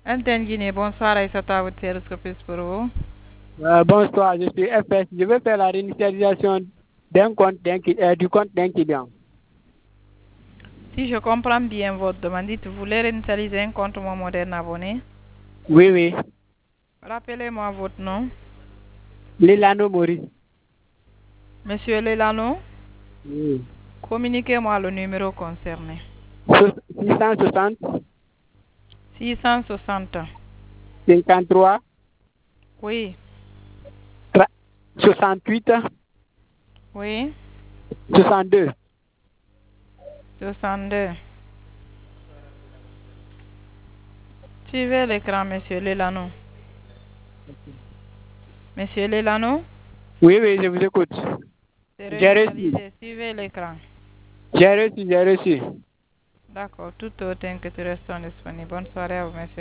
Elton Guinée, bonsoir Aïssata, votre service office pour vous. Bonsoir, je suis FS. Je veux faire la réinitialisation du compte d'un client. Si je comprends bien votre demande, vous voulez réinitialiser un compte Mon Moderne abonné. Oui, oui. Rappelez-moi votre nom. Lilano Maurice. Monsieur Lelano, Oui. communiquez-moi le numéro concerné. 660 660. 53 Oui, 68 oui, 62. 62. Suivez l'écran, monsieur Lelano. Monsieur Lelano, Oui, oui, je vous écoute. c'est J'ai reçu. réinitialisé. Suivez l'écran. J'ai reçu, j'ai reçu. D'accord, tout autant que tu restes disponible. Bonne soirée à vous, monsieur.